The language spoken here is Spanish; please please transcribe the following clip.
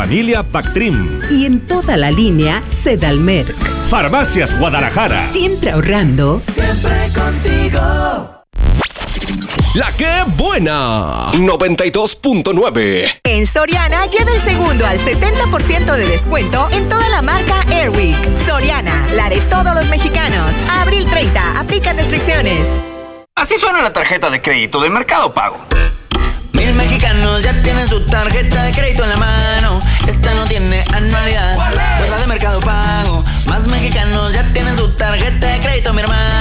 Familia Bactrim. Y en toda la línea Sedalmerc. Farmacias Guadalajara. Siempre ahorrando. Siempre contigo. La que buena 92.9. En Soriana lleva el segundo al 70% de descuento en toda la marca Airwick. Soriana, la de todos los mexicanos. A abril 30, aplican restricciones. Así suena la tarjeta de crédito de Mercado Pago. 1000 mexicanos ya tienen su tarjeta de crédito en la mano. Esta no tiene anualidad, pues la de Mercado Pago. Más mexicanos ya tienen su tarjeta de crédito, mi hermano.